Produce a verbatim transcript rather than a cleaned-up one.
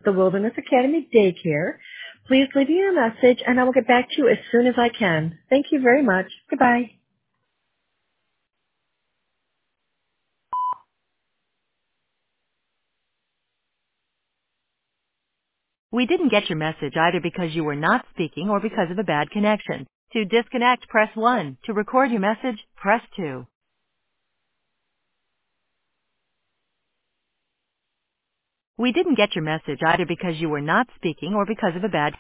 the Wilderness Academy Daycare. Please leave me a message and I will get back to you as soon as I can. Thank you very much. Goodbye. We didn't get your message either because you were not speaking or because of a bad connection. To disconnect, press one. To record your message, press two. We didn't get your message either because you were not speaking or because of a bad